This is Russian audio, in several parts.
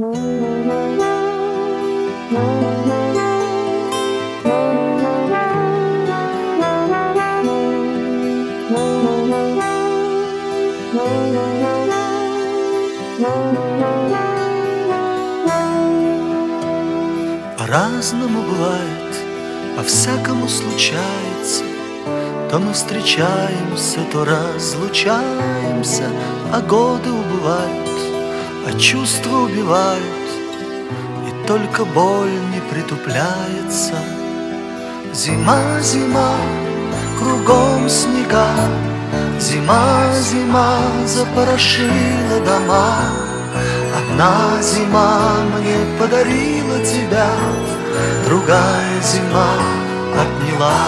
По-разному бывает, по-всякому случается. То мы встречаемся, то разлучаемся, а годы убывают, а чувства убивают, и только боль не притупляется. Зима, зима, кругом снега, зима, зима запорошила дома. Одна зима мне подарила тебя, другая зима отняла.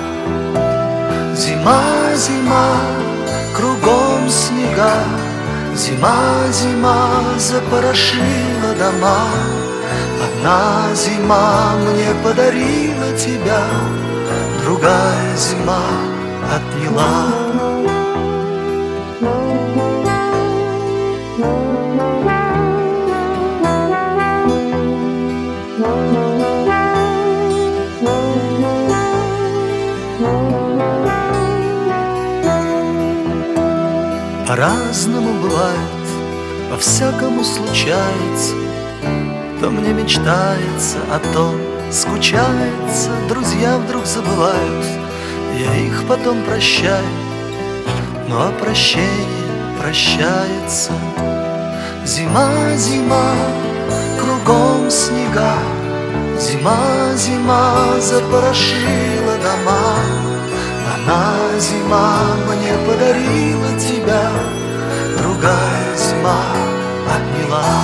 Зима, зима, кругом снега, зима, зима запорошила дома. Одна зима мне подарила тебя, другая зима отняла. По-разному бывает, по-всякому случается. То мне мечтается, а то скучается. Друзья вдруг забывают, я их потом прощаю, ну а прощение прощается. Зима, зима, кругом снега, зима, зима запорошила дома. Одна зима мне подарила тебя, другая зима отняла.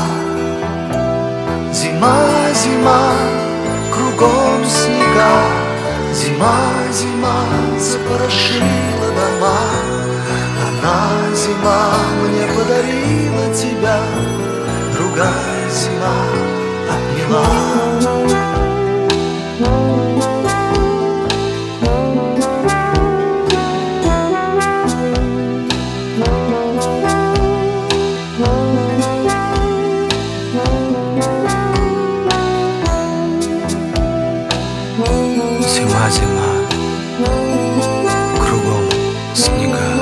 Зима, зима, кругом снега, зима, зима запорошила дома. Одна зима мне подарила тебя, другая зима отняла. Зима, зима, кругом снега,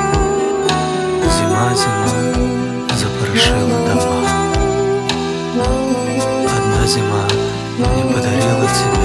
зима, зима запорошила дома. Одна зима мне подарила тебя,